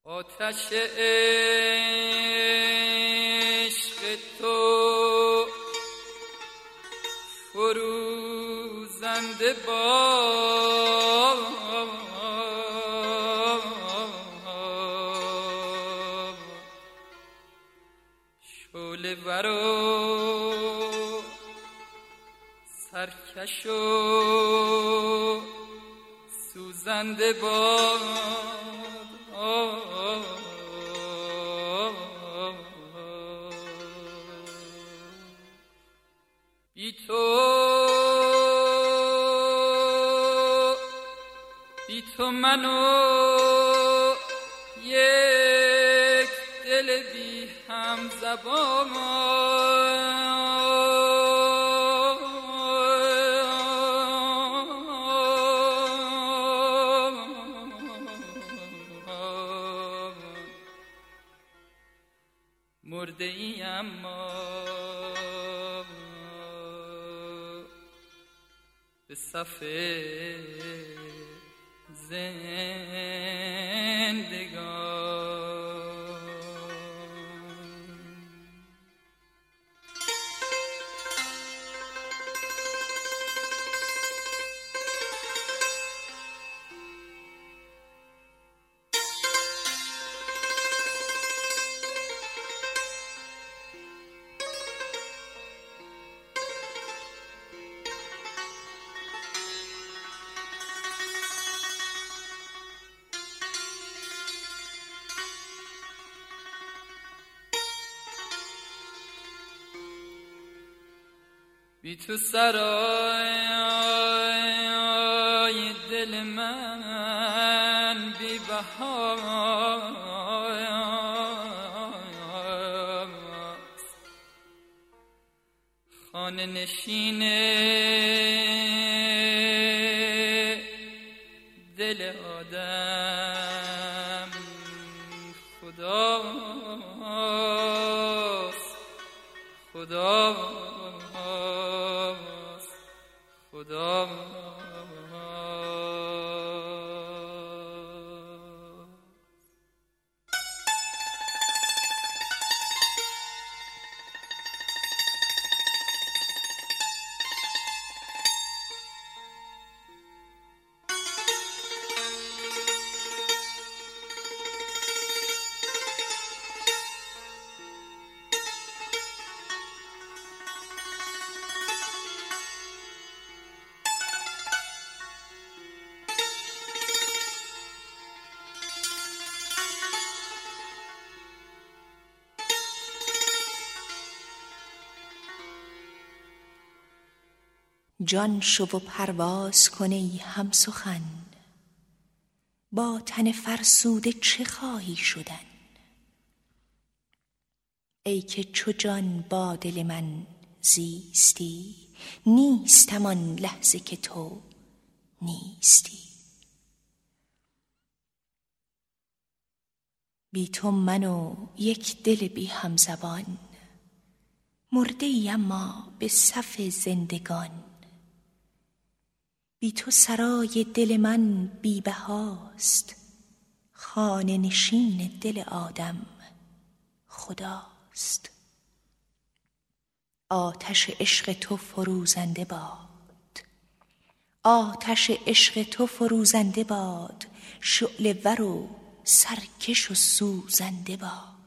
آتش عشق تو فروزنده باد، شعله ور و سرکش و سوزنده باد. بی تو منو یک دل بی همزبان، مرده ای اما به صف زندگان. بی تو سرای دل من بی بهاست، خانه نشین دل آدم خداست، خداست. جان شو و پرواز کن ای هم سخن، با تن فرسوده چه خواهی شدن؟ ای که چو جان با دل من زیستی، نیستم آن لحظه که تو نیستی. بی تو من و یک دل بی همزبان، مرده ای اما به صف زندگان. بی تو سرای دل من بی بهاست، خانه نشین دل آدم خداست. آتش عشق تو فروزنده باد، آتش عشق تو فروزنده باد، شعله ور و سرکش و سوزنده باد.